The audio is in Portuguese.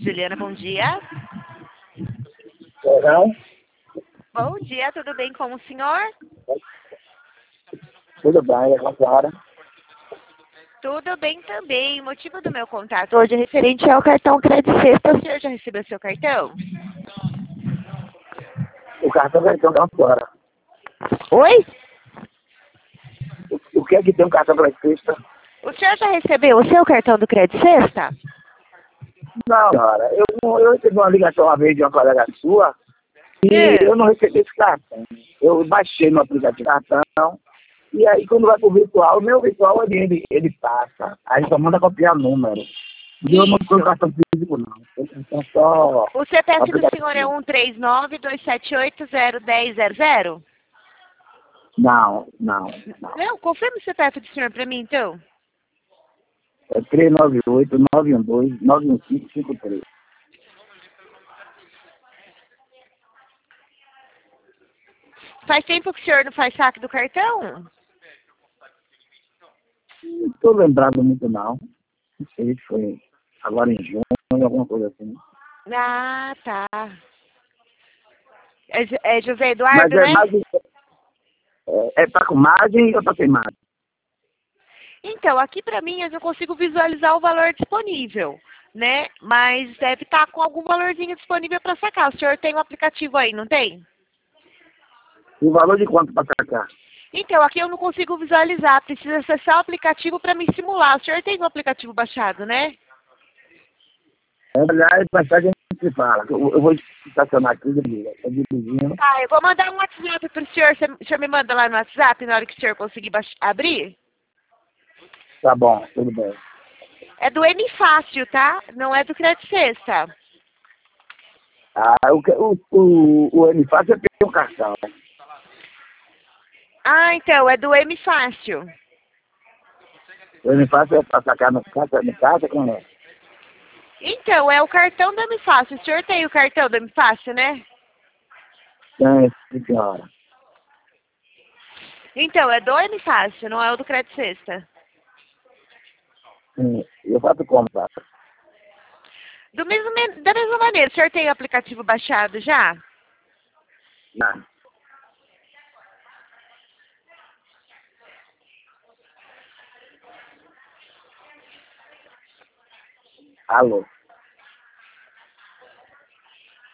Juliana, bom dia. Não? Bom dia, tudo bem com o senhor? Tudo bem, é a senhora? Tudo bem também. O motivo do meu contato hoje é referente ao cartão Crédito Sexta. O senhor já recebeu seu cartão? O cartão vai ter um cartão fora. Oi? O que é que tem um cartão para sexta? O senhor já recebeu o seu cartão do Crédito Sexta? Não, senhora. Eu recebi uma ligação uma vez de uma colega sua e eu não recebi esse cartão. Eu baixei no aplicativo cartão e aí quando vai pro virtual, o meu virtual ele passa. Aí só manda copiar número. E eu não tenho cartão físico, não. Então só O CPF do aplicativo. senhor é 139-278-0110? Não. Não, confirma o CPF do senhor para mim, então. É 398-912-91553. Faz tempo que o senhor não faz saque do cartão? Não estou lembrado muito, não. Não sei se foi agora em junho, alguma coisa assim. Ah, tá. É José Mas Eduardo, é né? margem, tá com margem ou tá sem margem? Então, aqui para mim eu não consigo visualizar o valor disponível, né? Mas deve estar com algum valorzinho disponível para sacar. O senhor tem um aplicativo aí, não tem? O valor de quanto para sacar? Então, aqui eu não consigo visualizar. Precisa acessar o aplicativo para me simular. O senhor tem um aplicativo baixado, né? Aliás, mais tarde a gente se fala. Eu vou estacionar aqui, tô dirigindo. Tá, eu vou mandar um WhatsApp pro senhor. O senhor me manda lá no WhatsApp na hora que o senhor conseguir abrir? Tá bom, tudo bem. É do M Fácil, tá? Não é do Crédito Sexta. Ah, o N-Fácil é ter um cartão. Ah, então, é do M Fácil. O N-Fácil é para sacar no caixa, como é? Então, é o cartão do M Fácil. O senhor tem o cartão do M Fácil, né? Tem, sim, senhora. Então, é do M Fácil, não é o do Crédito Sexta. Sim, eu faço como, tá? Da mesma maneira, o senhor tem o aplicativo baixado já? Não. Alô?